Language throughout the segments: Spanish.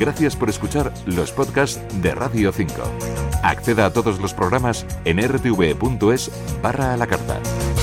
Gracias por escuchar los podcasts de Radio 5. Acceda a todos los programas en rtv.es/a la carta.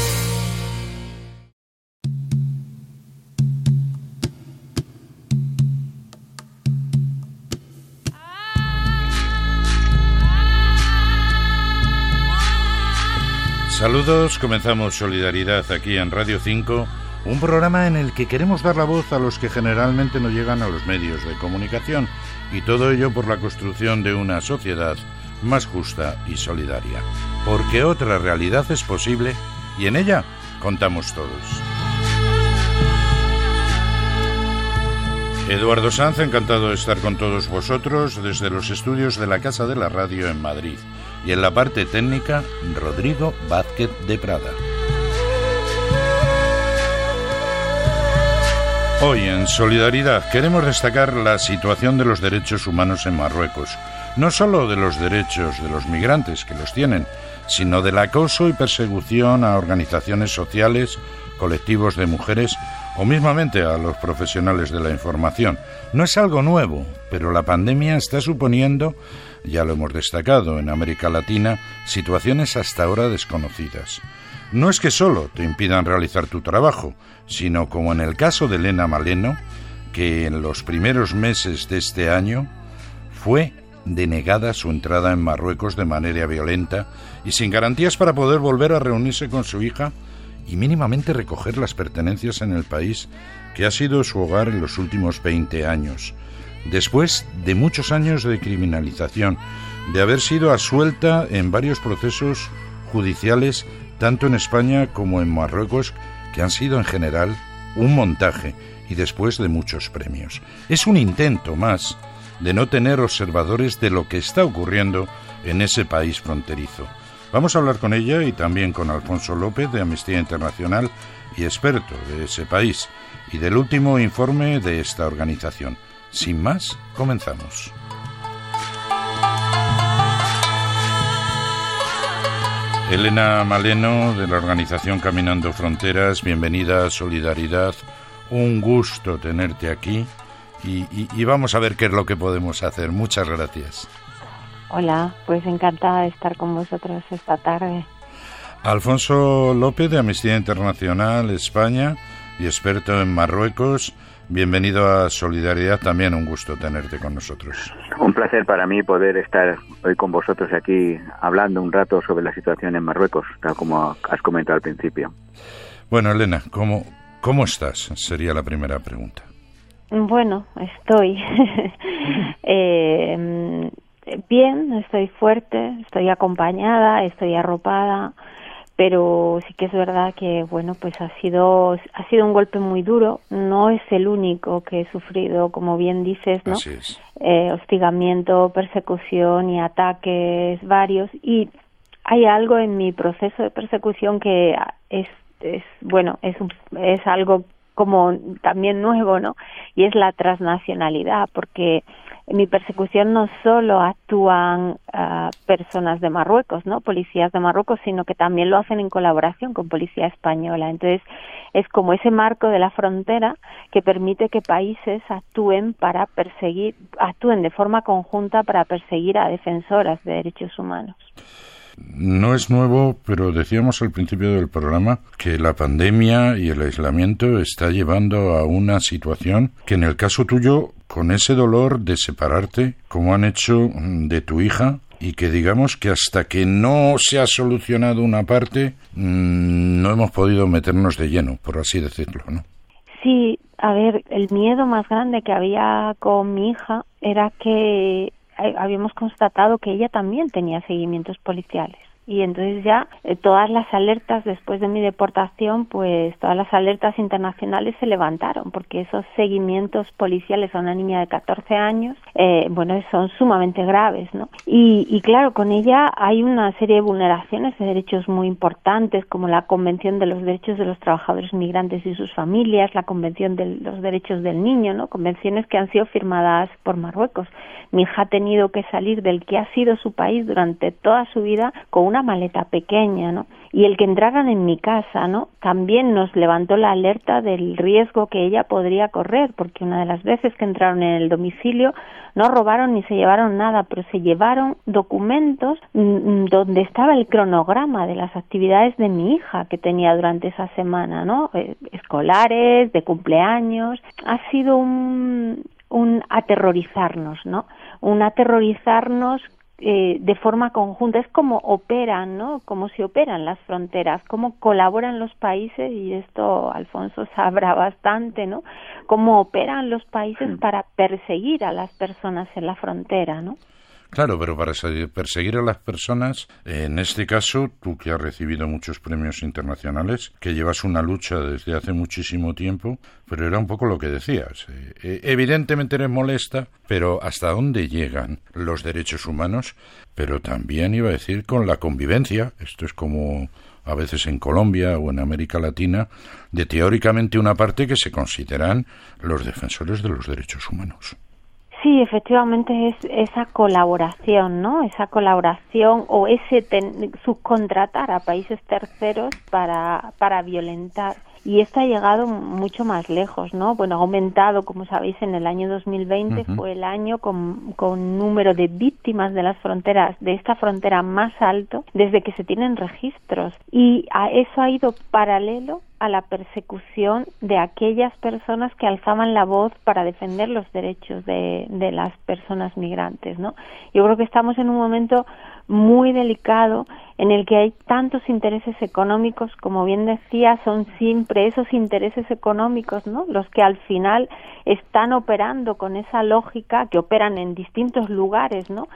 Saludos, comenzamos Solidaridad aquí en Radio 5, un programa en el que queremos dar la voz a los que generalmente no llegan a los medios de comunicación, y todo ello por la construcción de una sociedad más justa y solidaria. Porque otra realidad es posible y en ella contamos todos. Eduardo Sanz, encantado de estar con todos vosotros desde los estudios de la Casa de la Radio en Madrid. Y en la parte técnica, Rodrigo Vázquez de Prada. Hoy en Solidaridad queremos destacar la situación de los derechos humanos en Marruecos. No solo de los derechos de los migrantes, que los tienen, sino del acoso y persecución a organizaciones sociales, colectivos de mujeres o mismamente a los profesionales de la información. No es algo nuevo, pero la pandemia está suponiendo, ya lo hemos destacado en América Latina, situaciones hasta ahora desconocidas. No es que solo te impidan realizar tu trabajo, sino como en el caso de Elena Maleno, que en los primeros meses de este año fue denegada su entrada en Marruecos de manera violenta y sin garantías para poder volver a reunirse con su hija y mínimamente recoger las pertenencias en el país que ha sido su hogar en los últimos 20 años. Después de muchos años de criminalización, de haber sido absuelta en varios procesos judiciales, tanto en España como en Marruecos, que han sido en general un montaje y después de muchos premios. Es un intento más de no tener observadores de lo que está ocurriendo en ese país fronterizo. Vamos a hablar con ella y también con Alfonso López de Amnistía Internacional y experto de ese país y del último informe de esta organización. Sin más, comenzamos. Elena Maleno, de la organización Caminando Fronteras, bienvenida a Solidaridad. Un gusto tenerte aquí y vamos a ver qué es lo que podemos hacer. Muchas gracias. Hola, pues encantada de estar con vosotros esta tarde. Alfonso López, de Amnistía Internacional España y experto en Marruecos. Bienvenido a Solidaridad, también un gusto tenerte con nosotros. Un placer para mí poder estar hoy con vosotros aquí hablando un rato sobre la situación en Marruecos, tal como has comentado al principio. Bueno, Elena, ¿cómo estás? Sería la primera pregunta. Bueno, estoy bien, estoy fuerte, estoy acompañada, estoy arropada, pero sí que es verdad que bueno, pues ha sido un golpe muy duro. No es el único que he sufrido, como bien dices, ¿no? Así es. Hostigamiento, persecución y ataques varios, y hay algo en mi proceso de persecución que es algo como también nuevo, ¿no? Y es la transnacionalidad, porque en mi persecución no solo actúan personas de Marruecos, ¿no? Policías de Marruecos, sino que también lo hacen en colaboración con policía española. Entonces, es como ese marco de la frontera que permite que países actúen de forma conjunta para perseguir a defensoras de derechos humanos. No es nuevo, pero decíamos al principio del programa que la pandemia y el aislamiento está llevando a una situación que en el caso tuyo, con ese dolor de separarte, como han hecho de tu hija, y que digamos que hasta que no se ha solucionado una parte, no hemos podido meternos de lleno, por así decirlo, ¿no? Sí, a ver, el miedo más grande que había con mi hija era que habíamos constatado que ella también tenía seguimientos policiales. Y entonces ya todas las alertas después de mi deportación, pues todas las alertas internacionales se levantaron, porque esos seguimientos policiales a una niña de 14 años, son sumamente graves, ¿no? Y claro, con ella hay una serie de vulneraciones de derechos muy importantes, como la Convención de los Derechos de los Trabajadores Migrantes y sus Familias, la Convención de los Derechos del Niño, ¿no? Convenciones que han sido firmadas por Marruecos. Mi hija ha tenido que salir del que ha sido su país durante toda su vida con una maleta pequeña, ¿no? Y el que entraran en mi casa, ¿no? También nos levantó la alerta del riesgo que ella podría correr, porque una de las veces que entraron en el domicilio, no robaron ni se llevaron nada, pero se llevaron documentos donde estaba el cronograma de las actividades de mi hija que tenía durante esa semana, ¿no? Escolares, de cumpleaños. Ha sido un aterrorizarnos, ¿no? Un aterrorizarnos de forma conjunta. Es como operan, ¿no? Como se operan las fronteras, cómo colaboran los países, y esto Alfonso sabrá bastante, ¿no? Cómo operan los países para perseguir a las personas en la frontera, ¿no? Claro, pero para perseguir a las personas, en este caso, tú que has recibido muchos premios internacionales, que llevas una lucha desde hace muchísimo tiempo, pero era un poco lo que decías. Evidentemente eres molesta, pero ¿hasta dónde llegan los derechos humanos? Pero también iba a decir con la convivencia. Esto es como a veces en Colombia o en América Latina, de teóricamente una parte que se consideran los defensores de los derechos humanos. Sí, efectivamente es esa colaboración, ¿no? Esa colaboración o ese subcontratar a países terceros para violentar. Y esto ha llegado mucho más lejos, ¿no? Bueno, ha aumentado, como sabéis, en el año 2020 fue el año con número de víctimas de las fronteras, de esta frontera más alto desde que se tienen registros. Y eso ha ido paralelo a la persecución de aquellas personas que alzaban la voz para defender los derechos de las personas migrantes, ¿no? Yo creo que estamos en un momento muy delicado en el que hay tantos intereses económicos, como bien decía, son siempre esos intereses económicos, ¿no?, los que al final están operando con esa lógica, que operan en distintos lugares, ¿no?,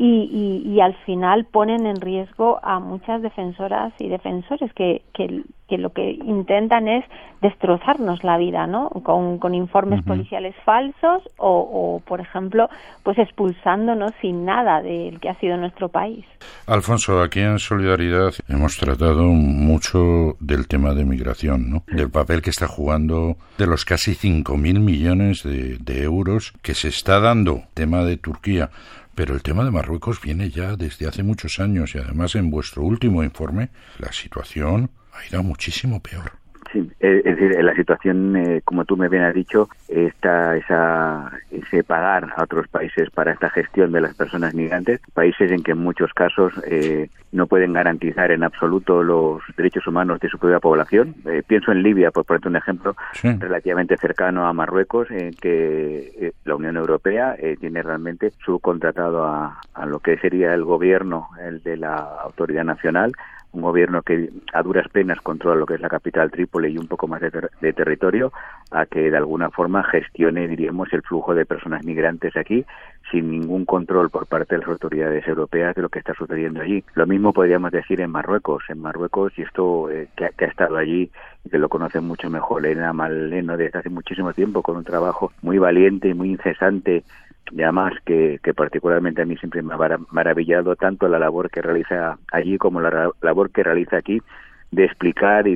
y al final ponen en riesgo a muchas defensoras y defensores que lo que intentan es destrozarnos la vida, ¿no?, con informes policiales falsos o, por ejemplo, pues expulsándonos sin nada del que ha sido nuestro país. Alfonso, aquí en Solidaridad hemos tratado mucho del tema de migración, ¿no?, del papel que está jugando, de los casi 5.000 millones de euros que se está dando, tema de Turquía. Pero el tema de Marruecos viene ya desde hace muchos años y además en vuestro último informe la situación ha ido muchísimo peor. Sí, es decir, la situación, como tú me bien has dicho, está ese pagar a otros países para esta gestión de las personas migrantes, países en que en muchos casos no pueden garantizar en absoluto los derechos humanos de su propia población. Pienso en Libia, por ponerte un ejemplo, relativamente cercano a Marruecos, en que la Unión Europea tiene realmente subcontratado a lo que sería el gobierno, el de la Autoridad Nacional, un gobierno que a duras penas controla lo que es la capital Trípoli y un poco más de territorio, a que de alguna forma gestione, diríamos, el flujo de personas migrantes aquí sin ningún control por parte de las autoridades europeas de lo que está sucediendo allí. Lo mismo podríamos decir en Marruecos. En Marruecos, y esto que ha estado allí y que lo conoce mucho mejor Elena Maleno desde hace muchísimo tiempo, con un trabajo muy valiente y muy incesante, y además que particularmente a mí siempre me ha maravillado tanto la labor que realiza allí como la labor que realiza aquí, de explicar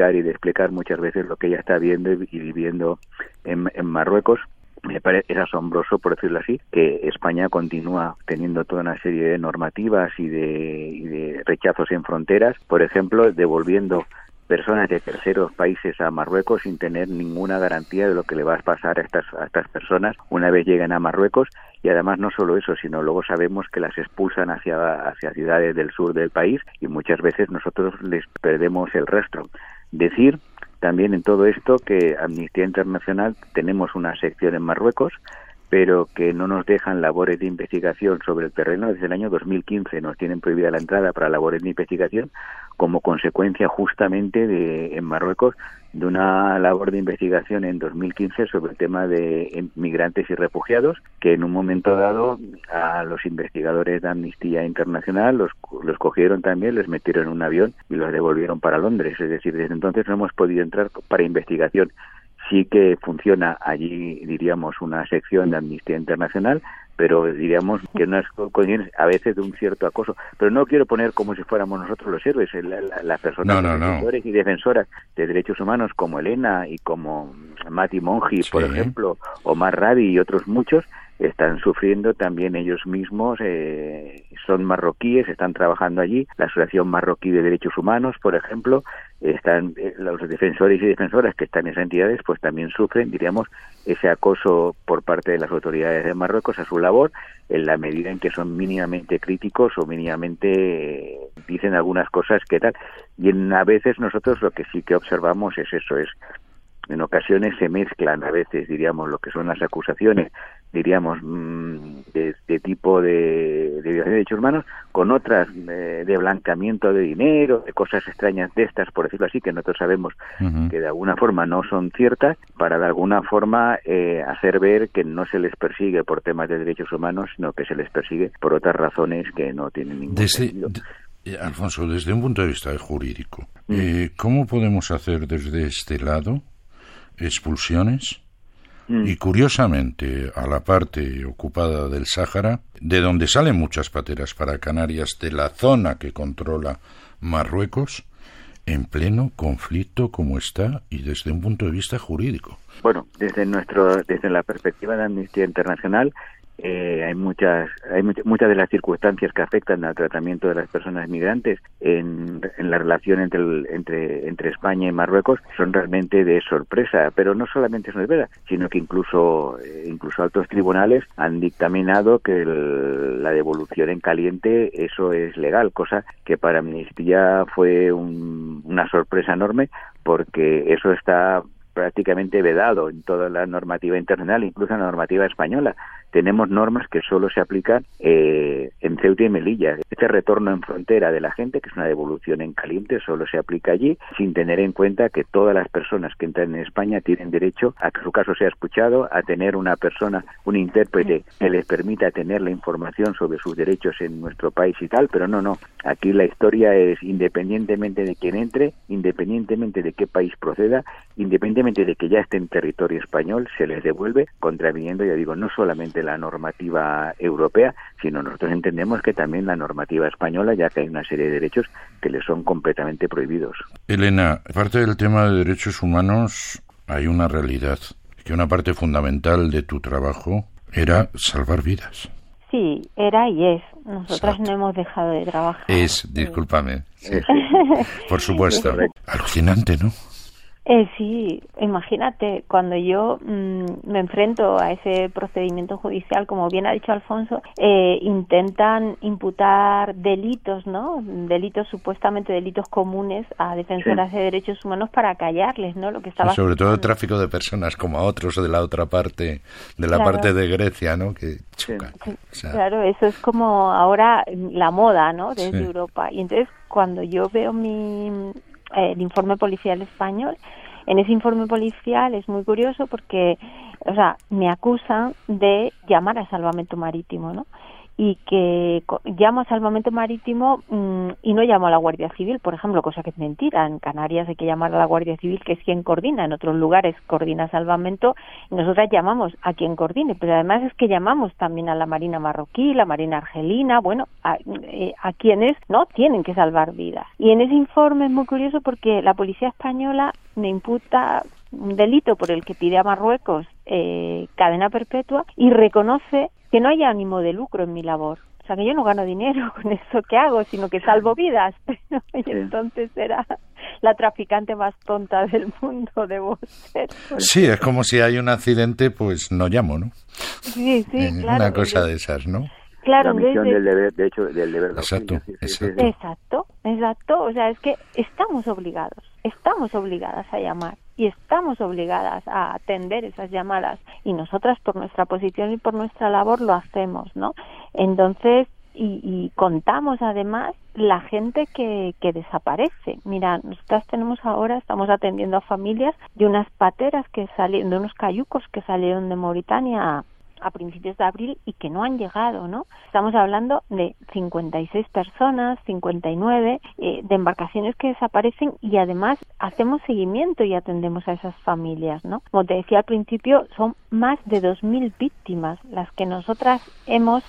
muchas veces lo que ella está viendo y viviendo en Marruecos. Me parece asombroso, por decirlo así, que España continúa teniendo toda una serie de normativas y de rechazos en fronteras, por ejemplo, devolviendo personas de terceros países a Marruecos sin tener ninguna garantía de lo que le va a pasar a estas personas una vez lleguen a Marruecos. Y además no solo eso, sino luego sabemos que las expulsan hacia ciudades del sur del país y muchas veces nosotros les perdemos el rastro. Decir también en todo esto que Amnistía Internacional tenemos una sección en Marruecos, pero que no nos dejan labores de investigación sobre el terreno desde el año 2015. Nos tienen prohibida la entrada para labores de investigación como consecuencia justamente en Marruecos de una labor de investigación en 2015 sobre el tema de migrantes y refugiados, que en un momento dado a los investigadores de Amnistía Internacional los cogieron también, les metieron en un avión y los devolvieron para Londres. Es decir, desde entonces no hemos podido entrar para investigación. Sí que funciona allí, diríamos, una sección de Amnistía Internacional, pero diríamos que unas condiciones a veces de un cierto acoso. Pero no quiero poner como si fuéramos nosotros los héroes, las personas defensores y defensoras de derechos humanos como Elena y como Mati Mongi, por ejemplo, o Mar Rabi y otros muchos, están sufriendo también ellos mismos, son marroquíes, están trabajando allí, la Asociación Marroquí de Derechos Humanos, por ejemplo, están los defensores y defensoras que están en esas entidades, pues también sufren, diríamos, ese acoso por parte de las autoridades de Marruecos a su labor, en la medida en que son mínimamente críticos o mínimamente dicen algunas cosas que tal. Y a veces nosotros lo que sí que observamos es eso, en ocasiones se mezclan a veces, diríamos, lo que son las acusaciones, diríamos, de tipo de violación de derechos humanos, con otras de blanqueamiento de dinero, de cosas extrañas de estas, por decirlo así, que nosotros sabemos que de alguna forma no son ciertas, para de alguna forma hacer ver que no se les persigue por temas de derechos humanos, sino que se les persigue por otras razones que no tienen ningún sentido. Alfonso, desde un punto de vista jurídico, ¿cómo podemos hacer desde este lado expulsiones? Y curiosamente, a la parte ocupada del Sáhara, de donde salen muchas pateras para Canarias, de la zona que controla Marruecos, en pleno conflicto como está y desde un punto de vista jurídico. Bueno, desde la perspectiva de Amnistía Internacional, hay muchas de las circunstancias que afectan al tratamiento de las personas migrantes en la relación entre España y Marruecos son realmente de sorpresa, pero no solamente es sorpresa, sino que incluso altos tribunales han dictaminado que la devolución en caliente, eso es legal, cosa que para Amnistía fue una sorpresa enorme, porque eso está prácticamente vedado en toda la normativa internacional, incluso en la normativa española. Tenemos normas que solo se aplican en Ceuta y Melilla. Este retorno en frontera de la gente, que es una devolución en caliente, solo se aplica allí, sin tener en cuenta que todas las personas que entran en España tienen derecho a que su caso sea escuchado, a tener una persona, un intérprete que les permita tener la información sobre sus derechos en nuestro país y tal, pero no. Aquí la historia es, independientemente de quién entre, independientemente de qué país proceda, independientemente de que ya esté en territorio español, se les devuelve, contraviniendo, ya digo, no solamente la normativa europea, sino nosotros entendemos que también la normativa española, ya que hay una serie de derechos que les son completamente prohibidos. Elena, aparte del tema de derechos humanos, hay una realidad, que una parte fundamental de tu trabajo era salvar vidas. Sí, era y es. Nosotras Exacto. no hemos dejado de trabajar. Discúlpame. Sí. Por supuesto. Alucinante, ¿no? Sí, imagínate, cuando yo me enfrento a ese procedimiento judicial, como bien ha dicho Alfonso, intentan imputar delitos, ¿no? Supuestamente delitos comunes a defensoras de derechos humanos para callarles, ¿no? Lo que estaba sobre todo tráfico de personas, como a otros de la otra parte, de la parte de Grecia, ¿no? Que chocan. Sí, o sea, claro, eso es como ahora la moda, ¿no? Desde Europa. Y entonces, cuando yo veo el informe policial español, en ese informe policial es muy curioso porque, me acusan de llamar a salvamento marítimo, ¿no? Y que llamo a salvamento marítimo y no llamo a la Guardia Civil, por ejemplo, cosa que es mentira. En Canarias hay que llamar a la Guardia Civil, que es quien coordina. En otros lugares coordina salvamento y nosotras llamamos a quien coordine. Pero además es que llamamos también a la Marina marroquí, la Marina argelina, a quienes no tienen que salvar vidas. Y en ese informe es muy curioso porque la policía española me imputa un delito por el que pide a Marruecos cadena perpetua y reconoce que no hay ánimo de lucro en mi labor. O sea, que yo no gano dinero con eso que hago, sino que salvo vidas. Y entonces era la traficante más tonta del mundo, debo ser. Sí, es como si hay un accidente, pues no llamo, ¿no? Sí, claro. Una cosa de esas, ¿no? Claro, la misión del deber, de hecho, del deber. Exacto. Exacto. O sea, es que estamos obligadas a llamar y estamos obligadas a atender esas llamadas y nosotras por nuestra posición y por nuestra labor lo hacemos, ¿no? Entonces, y contamos además la gente que desaparece. Mira, nosotras estamos atendiendo a familias de unas pateras de unos cayucos que salieron de Mauritania a principios de abril y que no han llegado, ¿no? Estamos hablando de 56 personas, 59, de embarcaciones que desaparecen y además hacemos seguimiento y atendemos a esas familias, ¿no? Como te decía al principio, son más de 2.000 víctimas las que nosotras hemos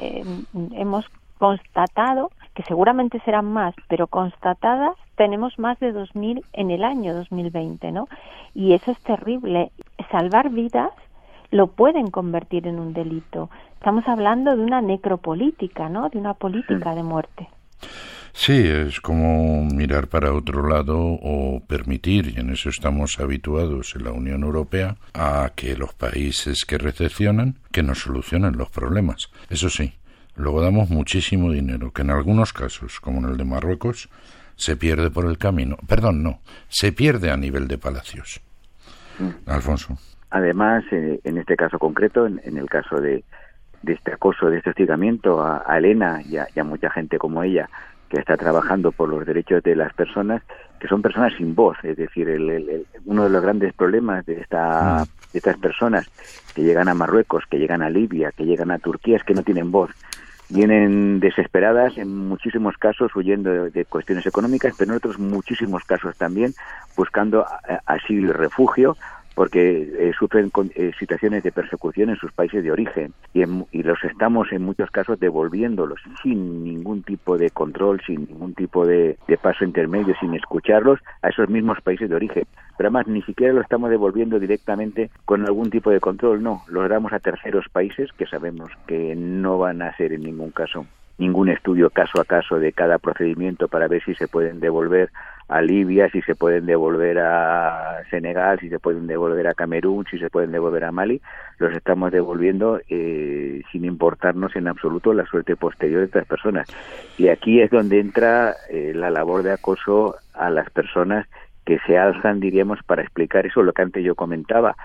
constatado, que seguramente serán más, pero constatadas tenemos más de 2.000 en el año 2020, ¿no? Y eso es terrible. Salvar vidas, lo pueden convertir en un delito. Estamos hablando de una necropolítica, ¿no? De una política de muerte. Sí, es como mirar para otro lado o permitir, y en eso estamos habituados en la Unión Europea, a que los países que recepcionan, que nos solucionen los problemas. Eso sí, luego damos muchísimo dinero, que en algunos casos, como en el de Marruecos, se pierde por el camino. Perdón, no, se pierde a nivel de palacios. Alfonso. Además, en este caso concreto, en el caso de este acoso, de este hostigamiento a Elena y a mucha gente como ella, que está trabajando por los derechos de las personas, que son personas sin voz. Es decir, uno de los grandes problemas de estas personas que llegan a Marruecos, que llegan a Libia, que llegan a Turquía, es que no tienen voz. Vienen desesperadas, en muchísimos casos huyendo de cuestiones económicas, pero en otros muchísimos casos también buscando asilo y refugio, porque sufren situaciones de persecución en sus países de origen y los estamos en muchos casos devolviéndolos sin ningún tipo de control, sin ningún tipo de paso intermedio, sin escucharlos a esos mismos países de origen. Pero además ni siquiera lo estamos devolviendo directamente con algún tipo de control, no, lo damos a terceros países que sabemos que no van a hacer en ningún caso ningún estudio caso a caso de cada procedimiento para ver si se pueden devolver a Libia, si se pueden devolver a Senegal, si se pueden devolver a Camerún, si se pueden devolver a Mali. Los estamos devolviendo sin importarnos en absoluto la suerte posterior de estas personas. Y aquí es donde entra la labor de acoso a las personas que se alzan, diríamos, para explicar eso, lo que antes yo comentaba.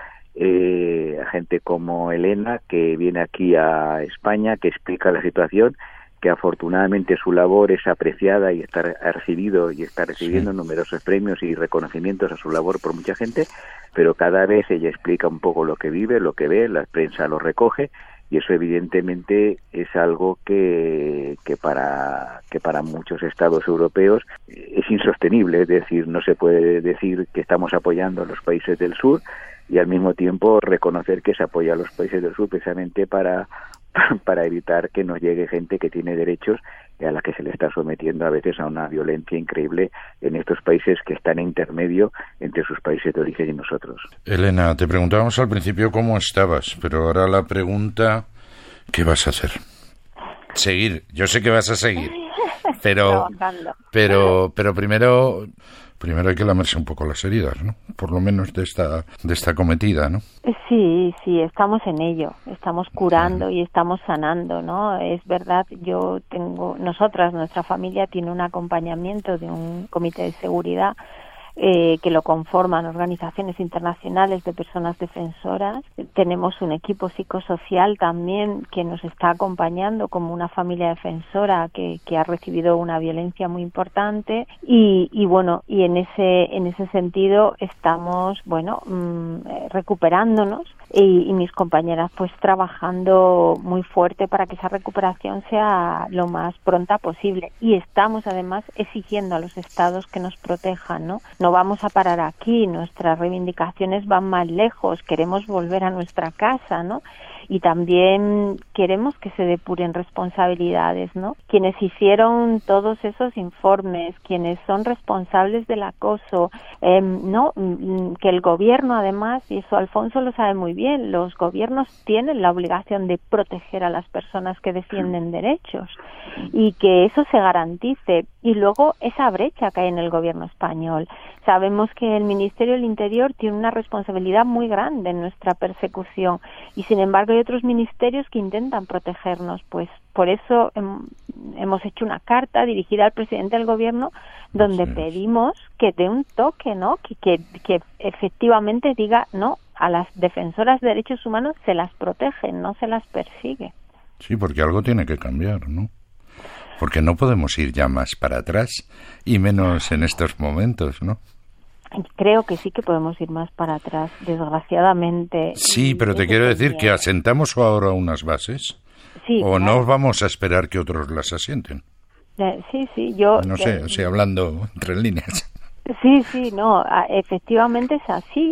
A gente como Elena, que viene aquí a España, que explica la situación, que afortunadamente su labor es apreciada y está recibiendo numerosos premios y reconocimientos a su labor por mucha gente, pero cada vez ella explica un poco lo que vive, lo que ve, la prensa lo recoge, y eso evidentemente es algo que para muchos estados europeos es insostenible. Es decir, no se puede decir que estamos apoyando a los países del sur y al mismo tiempo reconocer que se apoya a los países del sur precisamente para evitar que nos llegue gente que tiene derechos y a la que se le está sometiendo a veces a una violencia increíble en estos países que están en intermedio entre sus países de origen y nosotros. Elena, te preguntábamos al principio cómo estabas, pero ahora la pregunta, ¿qué vas a hacer? Seguir, yo sé que vas a seguir, pero primero hay que lamerse un poco las heridas, ¿no? Por lo menos de esta cometida, ¿no? Sí, estamos en ello, estamos curando y estamos sanando, ¿no? Es verdad, nuestra familia tiene un acompañamiento de un comité de seguridad que lo conforman organizaciones internacionales de personas defensoras. Tenemos un equipo psicosocial también que nos está acompañando como una familia defensora que ha recibido una violencia muy importante y en ese sentido estamos recuperándonos y mis compañeras pues trabajando muy fuerte para que esa recuperación sea lo más pronta posible, y estamos además exigiendo a los estados que nos protejan, ¿no? No vamos a parar aquí, nuestras reivindicaciones van más lejos, queremos volver a nuestra casa, ¿no? Y también queremos que se depuren responsabilidades, ¿no? Quienes hicieron todos esos informes, quienes son responsables del acoso, que el gobierno además, y eso Alfonso lo sabe muy bien, los gobiernos tienen la obligación de proteger a las personas que defienden derechos y que eso se garantice. Y luego esa brecha que hay en el gobierno español. Sabemos que el Ministerio del Interior tiene una responsabilidad muy grande en nuestra persecución y sin embargo hay otros ministerios que intentan protegernos. Pues por eso hemos hecho una carta dirigida al presidente del gobierno donde pedimos que dé un toque, ¿no? Que efectivamente diga, no, a las defensoras de derechos humanos se las protege, no se las persigue. Sí, porque algo tiene que cambiar, ¿no? Porque no podemos ir ya más para atrás, y menos en estos momentos, ¿no? Creo que sí que podemos ir más para atrás, desgraciadamente. Sí, pero te quiero decir que asentamos ahora unas bases, sí, o no vamos a esperar que otros las asienten. Sí, yo... No sé, hablando entre líneas. Sí, no, efectivamente es así.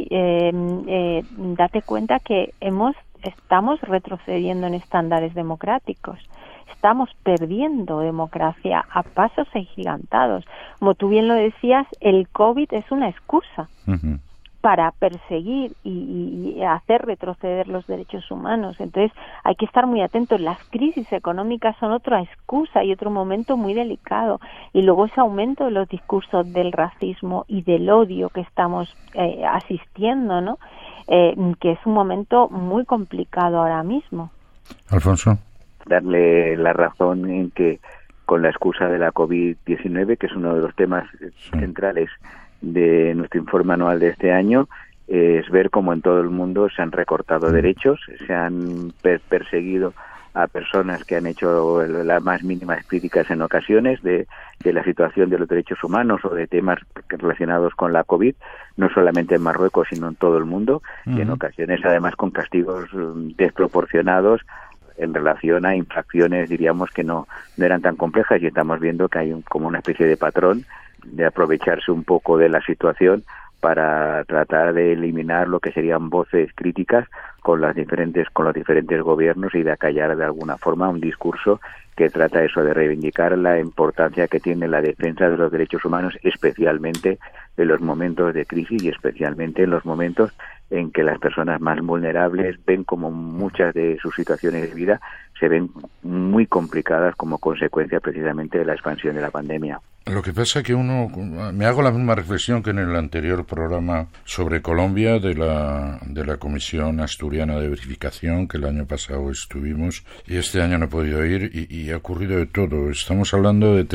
Date cuenta que estamos retrocediendo en estándares democráticos. Estamos perdiendo democracia a pasos agigantados. Como tú bien lo decías, el COVID es una excusa para perseguir y hacer retroceder los derechos humanos. Entonces hay que estar muy atentos. Las crisis económicas son otra excusa y otro momento muy delicado. Y luego ese aumento de los discursos del racismo y del odio que estamos asistiendo, ¿no? Que es un momento muy complicado ahora mismo. Alfonso. Darle la razón en que con la excusa de la COVID-19, que es uno de los temas centrales de nuestro informe anual de este año, es ver cómo en todo el mundo se han recortado derechos, se han perseguido a personas que han hecho las más mínimas críticas en ocasiones de la situación de los derechos humanos o de temas relacionados con la COVID, no solamente en Marruecos, sino en todo el mundo, y en ocasiones además con castigos desproporcionados en relación a infracciones, diríamos, que no eran tan complejas, y estamos viendo que hay como una especie de patrón de aprovecharse un poco de la situación para tratar de eliminar lo que serían voces críticas con los diferentes gobiernos y de acallar de alguna forma un discurso que trata eso de reivindicar la importancia que tiene la defensa de los derechos humanos, especialmente en los momentos de crisis y especialmente en los momentos en que las personas más vulnerables ven como muchas de sus situaciones de vida se ven muy complicadas como consecuencia precisamente de la expansión de la pandemia. Lo que pasa es que me hago la misma reflexión que en el anterior programa sobre Colombia de la Comisión Asturiana de Verificación, que el año pasado estuvimos y este año no he podido ir, y ha ocurrido de todo. Estamos hablando de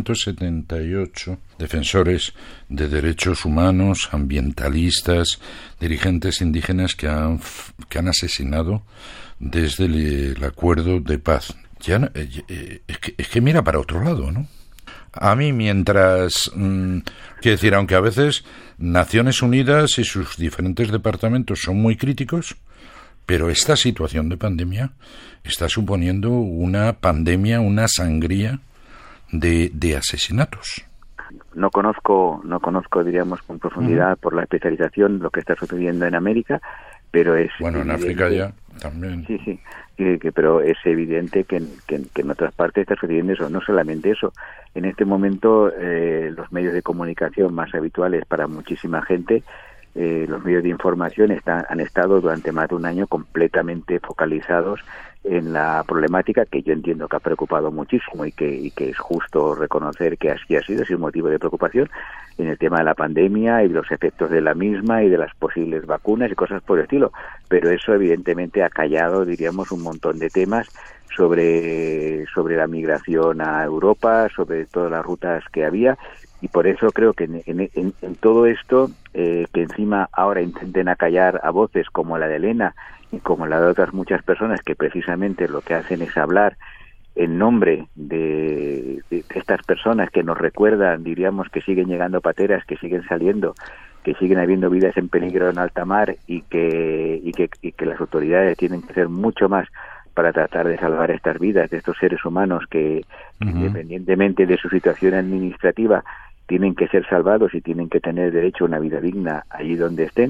378 defensores de derechos humanos, ambientalistas, dirigentes indígenas que han asesinado desde el acuerdo de paz. Es que mira para otro lado, ¿no? A mí, mientras, quiero decir, aunque a veces Naciones Unidas y sus diferentes departamentos son muy críticos, pero esta situación de pandemia está suponiendo una pandemia, una sangría de asesinatos. No conozco, diríamos, con profundidad por la especialización lo que está sucediendo en América, pero es bueno, en África ya también. Sí, pero es evidente que en otras partes está sucediendo eso. No solamente eso. En este momento los medios de comunicación más habituales para muchísima gente, los medios de información han estado durante más de un año completamente focalizados en la problemática que yo entiendo que ha preocupado muchísimo y que es justo reconocer que así ha sido, es un motivo de preocupación en el tema de la pandemia y los efectos de la misma y de las posibles vacunas y cosas por el estilo, pero eso evidentemente ha callado, diríamos, un montón de temas sobre la migración a Europa, sobre todas las rutas que había, y por eso creo que en todo esto, que encima ahora intenten acallar a voces como la de Elena y como la de otras muchas personas que precisamente lo que hacen es hablar en nombre de estas personas que nos recuerdan, diríamos, que siguen llegando pateras, que siguen saliendo, que siguen habiendo vidas en peligro en alta mar y que las autoridades tienen que hacer mucho más para tratar de salvar estas vidas de estos seres humanos que independientemente de su situación administrativa tienen que ser salvados y tienen que tener derecho a una vida digna allí donde estén.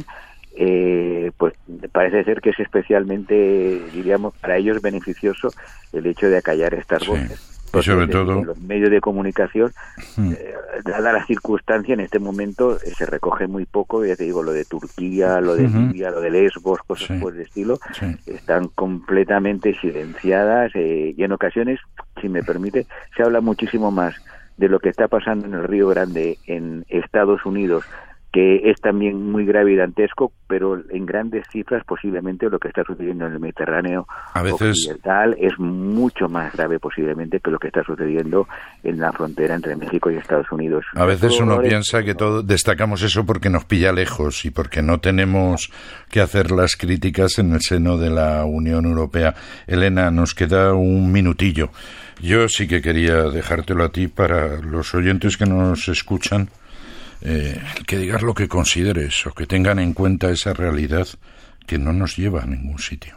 Pues parece ser que es especialmente, diríamos, para ellos beneficioso el hecho de acallar estas voces. Y sobre todo los medios de comunicación, dada la circunstancia en este momento, se recoge muy poco, ya te digo, lo de Turquía, lo de Libia, lo de Lesbos, cosas por el estilo, están completamente silenciadas y en ocasiones, si me permite, se habla muchísimo más de lo que está pasando en el Río Grande en Estados Unidos, que es también muy grave y dantesco, pero en grandes cifras posiblemente lo que está sucediendo en el Mediterráneo occidental es mucho más grave posiblemente que lo que está sucediendo en la frontera entre México y Estados Unidos. A veces uno piensa que todos destacamos eso porque nos pilla lejos y porque no tenemos que hacer las críticas en el seno de la Unión Europea. Elena, nos queda un minutillo. Yo sí que quería dejártelo a ti para los oyentes que nos escuchan. Que digas lo que consideres o que tengan en cuenta esa realidad que no nos lleva a ningún sitio.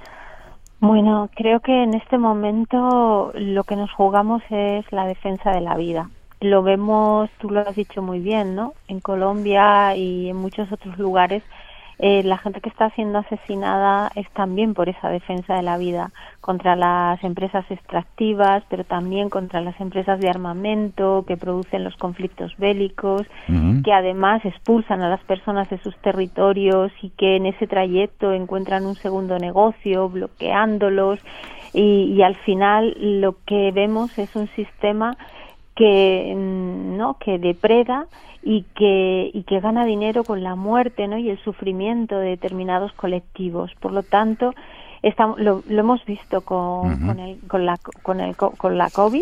Bueno, creo que en este momento lo que nos jugamos es la defensa de la vida. Lo vemos, tú lo has dicho muy bien, ¿no? En Colombia y en muchos otros lugares La gente que está siendo asesinada es también por esa defensa de la vida, contra las empresas extractivas, pero también contra las empresas de armamento que producen los conflictos bélicos, que además expulsan a las personas de sus territorios y que en ese trayecto encuentran un segundo negocio, bloqueándolos, y al final lo que vemos es un sistema que depreda y que gana dinero con la muerte, ¿no? Y el sufrimiento de determinados colectivos. Por lo tanto, lo hemos visto con la COVID,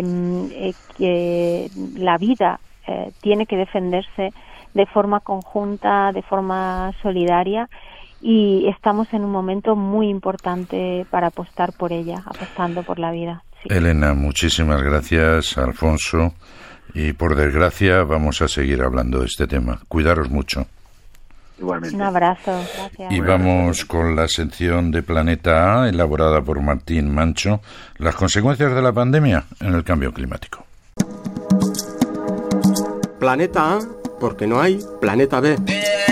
que la vida tiene que defenderse de forma conjunta, de forma solidaria, y estamos en un momento muy importante para apostar por ella, apostando por la vida. Sí. Elena, muchísimas gracias. Alfonso, y por desgracia vamos a seguir hablando de este tema. Cuidaros mucho. Igualmente. Un abrazo, gracias. Y vamos con la sección de Planeta A, elaborada por Martín Mancho, las consecuencias de la pandemia en el cambio climático. Planeta A, porque no hay planeta B.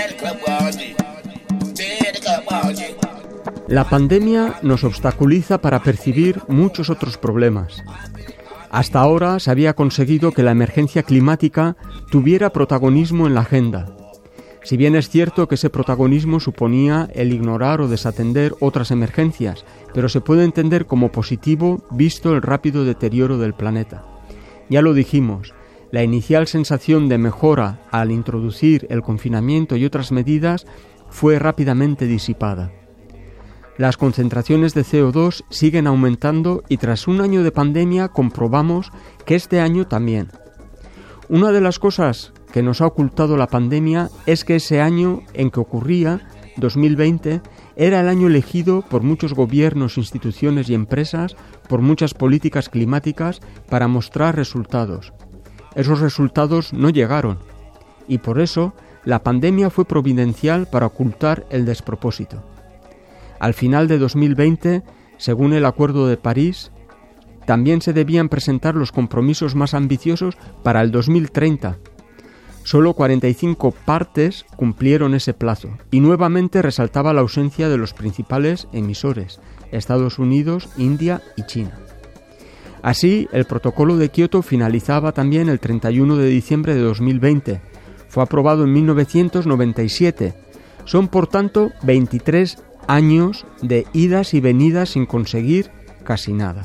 La pandemia nos obstaculiza para percibir muchos otros problemas. Hasta ahora se había conseguido que la emergencia climática tuviera protagonismo en la agenda. Si bien es cierto que ese protagonismo suponía el ignorar o desatender otras emergencias, pero se puede entender como positivo visto el rápido deterioro del planeta. Ya lo dijimos, la inicial sensación de mejora al introducir el confinamiento y otras medidas fue rápidamente disipada. Las concentraciones de CO2 siguen aumentando y tras un año de pandemia comprobamos que este año también. Una de las cosas que nos ha ocultado la pandemia es que ese año en que ocurría, 2020, era el año elegido por muchos gobiernos, instituciones y empresas, por muchas políticas climáticas, para mostrar resultados. Esos resultados no llegaron y por eso la pandemia fue providencial para ocultar el despropósito. Al final de 2020, según el Acuerdo de París, también se debían presentar los compromisos más ambiciosos para el 2030. Solo 45 partes cumplieron ese plazo y nuevamente resaltaba la ausencia de los principales emisores, Estados Unidos, India y China. Así, el protocolo de Kioto finalizaba también el 31 de diciembre de 2020. Fue aprobado en 1997. Son, por tanto, 23 años de idas y venidas sin conseguir casi nada.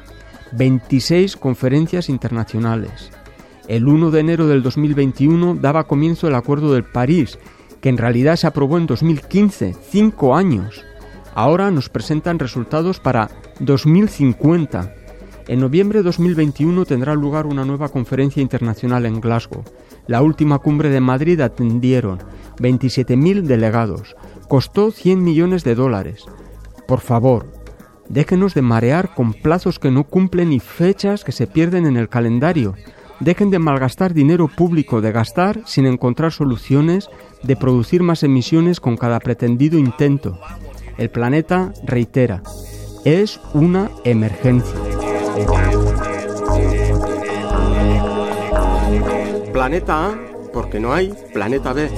26 conferencias internacionales. El 1 de enero del 2021 daba comienzo el Acuerdo de París, que en realidad se aprobó en 2015, 5 años. Ahora nos presentan resultados para 2050. En noviembre de 2021 tendrá lugar una nueva conferencia internacional en Glasgow. La última cumbre de Madrid atendieron 27.000 delegados. Costó $100 millones. Por favor, déjenos de marear con plazos que no cumplen y fechas que se pierden en el calendario. Dejen de malgastar dinero público, de gastar sin encontrar soluciones, de producir más emisiones con cada pretendido intento. El planeta reitera, es una emergencia. Planeta A, porque no hay planeta B.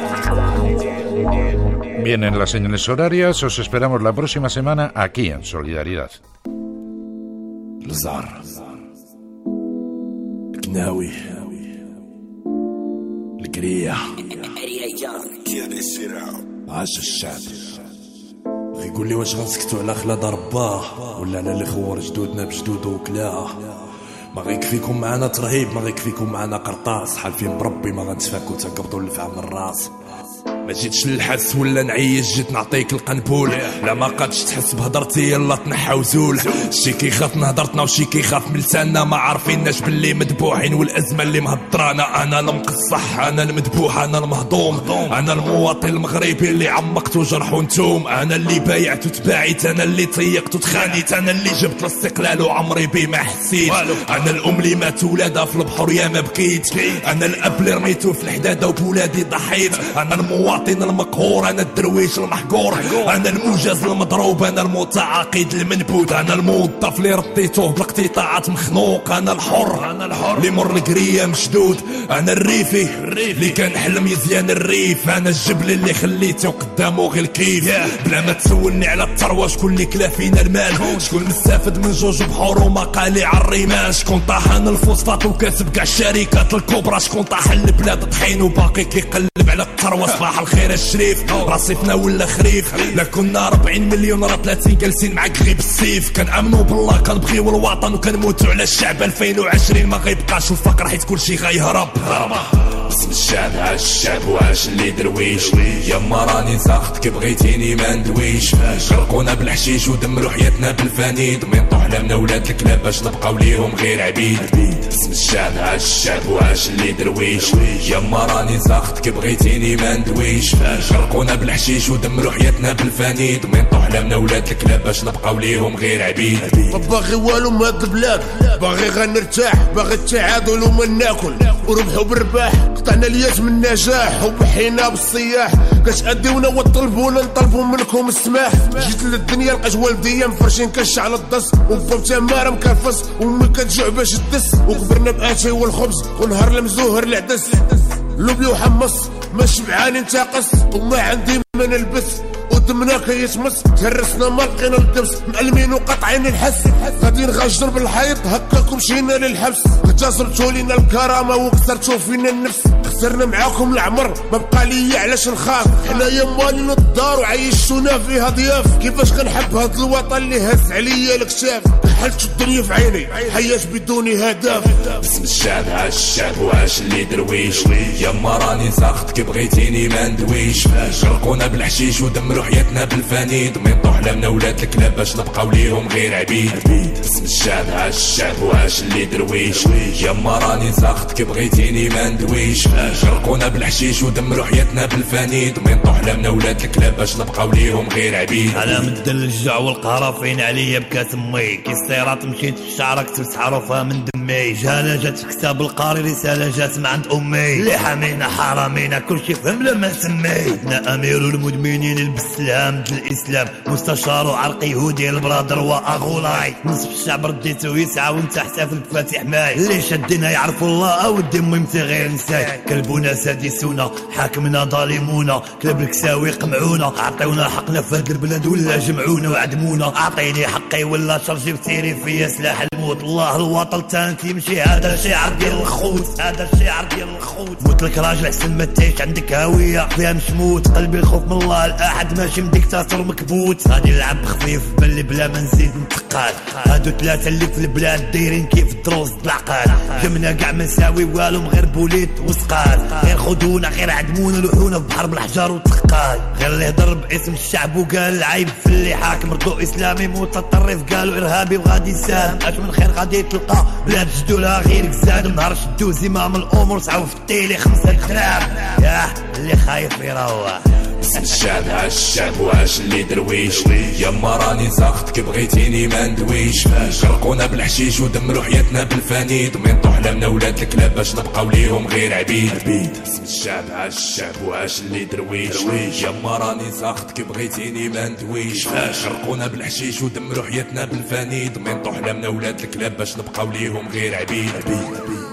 Bien, en las señales horarias os esperamos la próxima semana aquí en Solidaridad. الزهر الكناوي القرية عاش الشعب يقول لي واش غنسكتوا على خلاد رباه ولا على اللي خور جدودنا بجدود وكلاه ما غيكفيكم معنا ترهيب ما غيكفيكم معنا قرطاس حالفين بربي ما غنتفاكوا تنقبضوا الفعل من الراس ما جيتش للحس ولا نعيش جيت نعطيك القنبول لا ما قادش تحس بهضرتي يلا تنحى وزول شي كيخاف من هضرتنا وشي كيخاف من لساننا ما عارفيناش باللي مذبوحين والازمه اللي مهضرانا انا المقصح انا المذبوح انا المهضوم انا المواطن المغربي اللي عمقت وجرح ونتوم انا اللي بايعت وتباعت انا اللي طيقت وتخانيت انا اللي جبت الاستقلال وعمري بيه ما حسيت انا الام اللي مات ولادها في البحر يا ما بكيت انا الاب اللي رميتو في الحداده وبولادي ضحيت انا المواطن المواطن المقهور، انا الدرويش المحقور، انا الموجز المضروب، انا المتعاقد المنبوذ، انا الموظف اللي رديتوه بالاقتطاعات مخنوق، انا الحر اللي مر القريه مشدود، انا الريفي اللي كان حلم يزيان الريف، انا الجبل اللي خليته قدامه غير الكيف. بلا ما تسولني على الثروه شكون اللي كلا فينا المال، شكون مستافد من جوج بحور ومقالي على الرمال، شكون طاحن الفوسفات وكاسب كاع الشركات الكبرى، شكون طاحن البلاد طحين وباقي كيقلب على الثروه. صباح الخير الشريف رصيفنا ولا خريف، لا كنا 40 مليون راه 30 جالسين معاك غير بالسيف، كنامنوا بالله كنبغيو الوطن وكنموتوا على الشعب. 2020 ما غيبقاش الفقر حيت كلشي غيهرب. باسم الشعب عاش الشعب وعاش اللي درويش، يما راني ساخت كي بغيتيني ما ندويش، غرقونا بالحشيش ودمروا حياتنا بالفانيد، ومنطو حلامنا ولاد الكلاب باش نبقاو ليهم غير عبيد. باسم الشعب عاش الشعب وعاش اللي درويش، يما راني ساخت كي بغيتيني ما ندويش، غرقونا بالحشيش ودمروا حياتنا بالفانيد، ومنطو حلامنا ولاد الكلاب باش نبقاو ليهم غير عبيد. ما باغي والو من هاد البلاد، باغي غير نرتاح، باغي التعادل وما ناكل وربحوا بالرباح، قطعنا الياس من النجاح وبحينا بالصياح، كتأديونا وطلبونا نطلبوا منكم السماح. جيت للدنيا لقيت والديا مفرشين كش على الدس، وباب تماره مكرفس وامي كتجوع باش تدس، وكبرنا باتاي والخبز ونهار المزوهر العدس، لوبيا وحمص ما شبعان انتقص، وما عندي ما نلبس ودمنا كيتمس، تهرسنا ما لقينا الدبس، مألمين وقاطعين الحس، غادي نغجر بالحيط هكاكم مشينا للحبس، اغتصبتوا لينا الكرامه وكسرتوا فينا النفس، خسرنا معاكم العمر ما بقى ليا علاش نخاف، حنايا مالين الدار وعيشتونا فيها ضياف، كيفاش كنحب هاد الوطن اللي هز عليا الكتاف، حلت الدنيا في عيني حياة بدون هدف. باسم الشعب عاش الشعب وعاش اللي درويش، يما راني ساخت كي بغيتيني ما ندويش، غرقونا بالحشيش ودمروا حياتنا بالفانيد، ومنطو حلامنا ولاد الكلاب باش نبقاو ليهم غير عبيد. باسم الشعب عاش الشعب وعاش اللي درويش، يما راني ساخت كي بغيتيني ما ندويش، غرقونا بالحشيش ودمروا حياتنا بالفانيد، ومنطو حلامنا ولاد الكلاب باش نبقاو ليهم غير عبيد. على مد الجوع والقهر فين عليا بكاس امي، كي السيرات مشيت في الشعر كتبت حروفها من دمي، جهاله جات في كتاب القاري، رساله جات من عند امي، اللي حامينا حرامينا كلشي فهم لما سمي، عندنا امير المدمنين السلام الاسلام، مستشار وعرق يهودي البرادر واغولاي، نصف الشعب رديته يسعى وانت حتفل بفاتح ماي، اللي شدنا يعرفوا الله او الدم يمتى غير نساي، كلبونا سادسونا حاكمنا ظالمونا، كلب الكساوي قمعونا، عطيونا حقنا في هاد البلاد ولا جمعونا وعدمونا، اعطيني حقي ولا شرجي بتيري فيا سلاح الموت، الله الوطن تانك يمشي، هذا الشعر ديال الخوت، هذا الشعر ديال الخوت، موت لك راجل حسن ما تعيش عندك هويه فيها مش موت، قلبي الخوف من الله الاحد ماشي مديكتاتور مكبوت، غادي نلعب خفيف باللي بلا ما نزيد نتقال، هادو ثلاثه اللي في البلاد دايرين كيف الدروز العقال، جمنا كاع ما نساوي والو غير بوليت وسقال، غير خدونا غير عدمونا لوحونا في بحر بالحجار والثقال، غير اللي هضر باسم الشعب وقال العيب في اللي حاكم، ردو اسلامي متطرف قالوا ارهابي وغادي يساهم، اش من خير غادي تلقى بلاد جدولها غير كزاد، نهار شدو زمام الامور سعوا في التيلي 5 درهم، ياه اللي خايف يروح. باسم الشعب عاش الشعب وعاش اللي درويش، يما راني ساخت كي بغيتيني ما ندويش، غرقونا بالحشيش ودمروا حياتنا بالفانيد، ومنطو حلامنا ولاد الكلاب باش نبقاو ليهم غير عبيد. باسم الشعب عاش الشعب وعاش اللي درويش، يما راني ساخت كي بغيتيني ما ندويش، غرقونا بالحشيش ودمروا حياتنا بالفانيد، ومنطو حلامنا ولاد الكلاب باش نبقاو ليهم غير عبيد.